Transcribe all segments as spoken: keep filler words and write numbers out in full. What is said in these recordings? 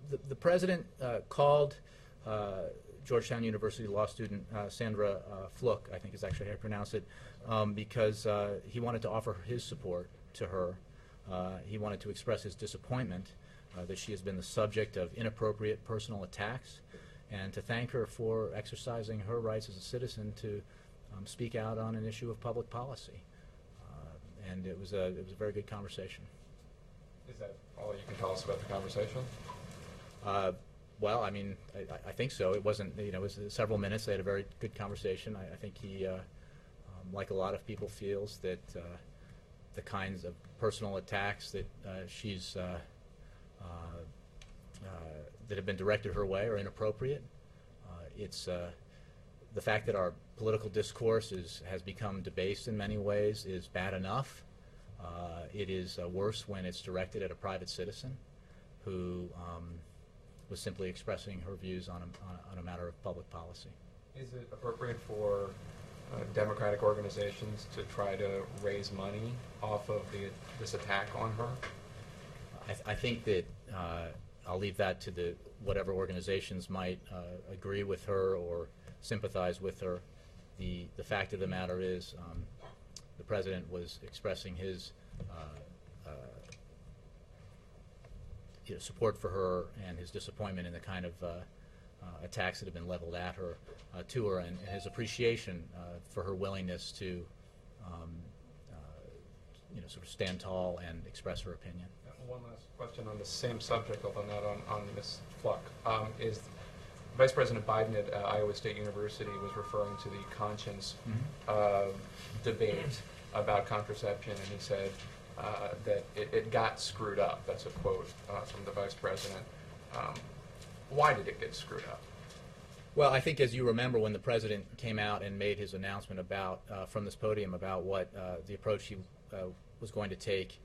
the, the president uh, called uh, Georgetown University law student uh, Sandra uh, Fluke, I think is actually how you pronounce it, um, because uh, he wanted to offer his support to her. Uh, he wanted to express his disappointment uh, that she has been the subject of inappropriate personal attacks, and to thank her for exercising her rights as a citizen to um, speak out on an issue of public policy. Uh, and it was a it was a very good conversation. Is that all you can tell us about the conversation? Uh, well, I mean, I, I think so. It wasn't, you know, it was several minutes. They had a very good conversation. I, I think he, uh, um, like a lot of people, feels that uh, the kinds of personal attacks that uh, she's uh, uh, uh, that have been directed her way are inappropriate. Uh, it's uh, the fact that our political discourse is has become debased in many ways is bad enough. Uh, it is uh, worse when it's directed at a private citizen who um, was simply expressing her views on a, on a, on a matter of public policy. Is it appropriate for uh, democratic organizations to try to raise money off of the, this attack on her? I, th I think that uh, I'll leave that to the whatever organizations might uh, agree with her or sympathize with her. The, the fact of the matter is um, the president was expressing his uh, uh, you know, support for her and his disappointment in the kind of uh, uh, attacks that have been leveled at her, uh, to her, and, and his appreciation uh, for her willingness to, um, uh, you know, sort of stand tall and express her opinion. One last question on the same subject, although not on, on Miz Fluck. Um, is Vice President Biden at uh, Iowa State University was referring to the conscience mm-hmm. uh, debate about contraception, and he said uh, that it, it got screwed up. That's a quote uh, from the Vice President. Um, why did it get screwed up? Well, I think, as you remember, when the President came out and made his announcement about, uh, from this podium, about what uh, the approach he uh, was going to take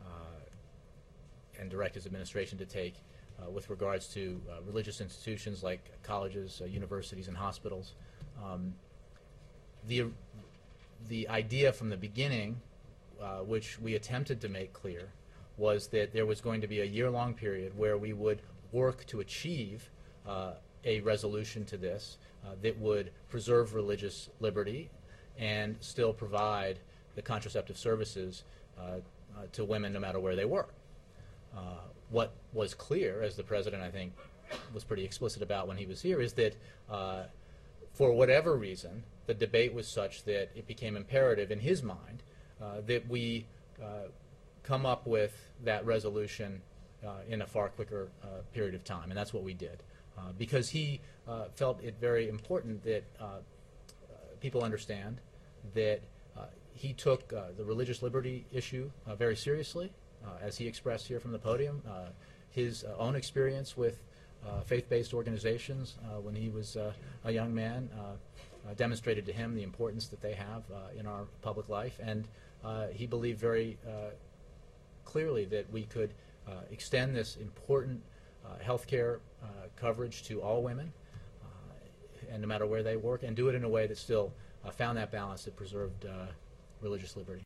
and direct his administration to take uh, with regards to uh, religious institutions like colleges, uh, universities, and hospitals. Um, the, the idea from the beginning, uh, which we attempted to make clear, was that there was going to be a year-long period where we would work to achieve uh, a resolution to this uh, that would preserve religious liberty and still provide the contraceptive services uh, uh, to women no matter where they were. Uh, what was clear, as the President, I think, was pretty explicit about when he was here, is that uh, for whatever reason, the debate was such that it became imperative in his mind uh, that we uh, come up with that resolution uh, in a far quicker uh, period of time, and that's what we did. Uh, because he uh, felt it very important that uh, people understand that uh, he took uh, the religious liberty issue uh, very seriously. Uh, as he expressed here from the podium, uh, his uh, own experience with uh, faith-based organizations uh, when he was uh, a young man uh, uh, demonstrated to him the importance that they have uh, in our public life, and uh, he believed very uh, clearly that we could uh, extend this important uh, health care uh, coverage to all women, uh, and no matter where they work, and do it in a way that still uh, found that balance that preserved uh, religious liberty.